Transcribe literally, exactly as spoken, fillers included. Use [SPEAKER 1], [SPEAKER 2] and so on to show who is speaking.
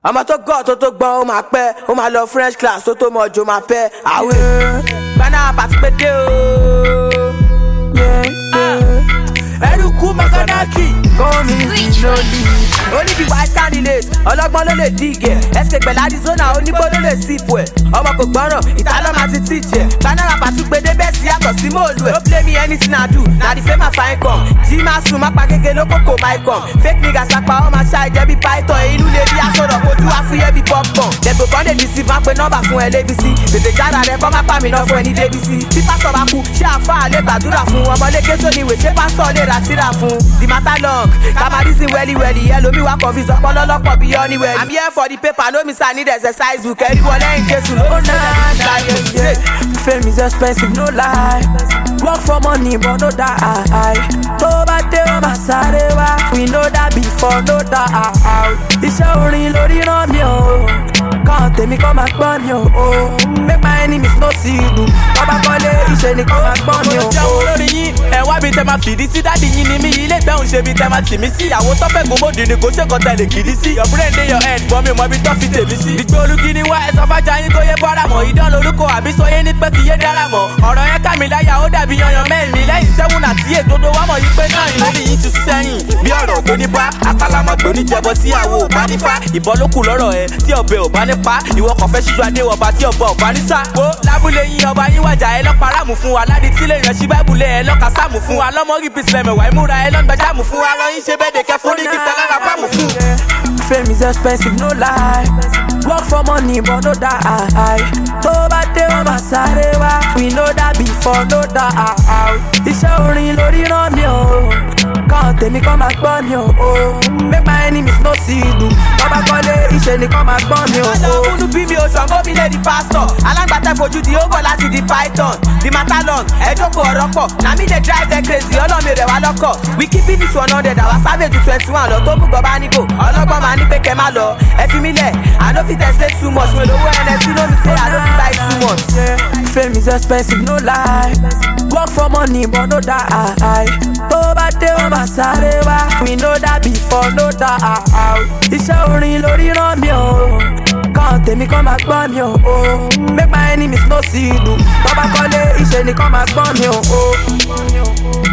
[SPEAKER 1] ọmọ tó gọ̀ tó tó gbọ́n ó máa pẹ́ ó máa lọ French class tó tó mọ̀ ọjọ́ máa pẹ́ àwẹ̀ gbaná pàtí pété o. ẹrùkú makanaki gómi ìlòlì oníbi wise candidate ọlọ́gbọ́n ló lè dìgẹ̀ ẹsẹ̀ pẹ̀lú Arizona onígbó ló lè sípò ẹ̀ ọmọ kò gbọ́ràn ìtàlọ́ máa ti tíjẹ̀ gbaná pàtí pété bẹ́ẹ̀ sí yàtọ̀ sí mòlù ẹ̀ no play me anything I do na the fame I find come jí máa sùn má pa kéke ló kókò máa kàn fake nigga sapa ọ máa ṣá ẹ̀jẹ̀ bí python inú lè rí aṣọ́rọ̀ kojú wá fúyẹ́ bí popcorn dẹ̀gbò kan lè di sí máa pe nọ́mbà fún ẹ lébísí tètè jára rẹ kọ́ má pa mí náà fún ẹ ní débísí tí pásítọ̀ bá kú ṣé àfáà lè gbàdúrà fún ọmọléke sóníwè ṣé pásítọ̀ lè ra tíra fún the matter long kamarisi wẹ́lí wẹ́lí ẹlòmí wa confuse ọpọlọ lọ́pọ̀ bí ọ́níwẹ̀lì I'm here for the paper no miss I need exercise book ẹ̀rí wọlé ń jésù ló ń ṣe
[SPEAKER 2] fame is expensive no lie work for money but no die tó bá dé wọn máa sáré wá we know that before no die iṣẹ́ orin lórí rán mi o kàn tèmi kọ́ máa gbọ́ mi o make my enemies no see you wọ́n bá kọ́lé iṣẹ́ ni kọ́ máa gbọ́ mi o.
[SPEAKER 3] mo jẹun lórí yín ẹ wá bí tẹ máa fìdí sí dáàdi yín ni mí ilé ìgbẹ́hùn ṣe bí tẹ máa tì mí sí ìyàwó tó fẹ́ gbòmòdì ni kò ṣe kọ́ tẹ̀lé kìdí sí your brain dey your head bọ́ mi mọ ibi tó fi tèmi sí. ìgbé olùkí ni wá ẹ̀sán fájà yín kó yé bọ́ra mọ́ ìdán lorúkọ àbí sọyé ní pé kì yé dára mọ́ ọ̀rọ̀ yẹn ká mi láyà ó dàbí yanyan mẹ́rin mi lẹ́yìn sẹ́wọ̀n àti èdodo wá mọ̀ yí pé náà ìlórí yín ti sẹ́yìn bí ọ̀rọ̀ tó ní bá àkàlàmọ̀ tó ní jẹbọ tí àwo ò bá ní fá ìbọn ló kù lọ́rọ̀ ẹ tí ọbẹ̀ ò bá ní pa ìwọ kàn fẹ́ ṣíjú adé ọba tí ọba ò bá ní sá. wo lábúlé yín ọba yín wájà ẹ lọ́pàá ráàmù fún wa ládìí tí lè yàn sí báìbùlẹ̀ ẹ lọ́ka sáàmù fún wa lọ́mọ rí bísí lẹ́mẹ̀wá ìmúra ẹ lọ́gbàjáàmù fún wa lọ́yìn ṣe bẹ́ẹ̀ dẹ̀kẹ́ fún nígbì tẹ́lára pàmù fún.
[SPEAKER 2] fame is expensive no lie work for money but no die tó bá dé wọn máa sáré wá we know that before no die iṣẹ́ orin lórí rán mi o kàn tèmi kọ́ máa gbọ́ mi o make my enemies no see you wọ́n bá kọ́lé iṣẹ́ ni kọ́ máa gbọ́ mi o.
[SPEAKER 1] ọjọ́ múnú bí mi ò ṣàngó mi lè di pásítọ̀ alágbàtà fojú di ógò láti di python the matter long ẹjọ́ kò ọ̀rọ̀ pọ̀ na me dey drive them crazy ọlọ́mi rẹ̀ wá lọ́kọ̀ we keep it one hundred our savage to twenty one lọ tó mú gọba nígò ọlọ́gbọ́n máa ní pé kẹ́ má lọ ẹ fi mí lẹ̀ I no fit explain too much mi lówó N S C no mi say I no fit buy too much.
[SPEAKER 2] fame is expensive no lie work for money but no die tó bá dé wọn máa sáré wá we know that before no die iṣẹ́ orin lórí rán mi o kàn tèmi kọ́ máa gbọ́ mi o make my enemies no see you wọ́n bá kọ́lé iṣẹ́ ni kọ́ máa gbọ́ mi o.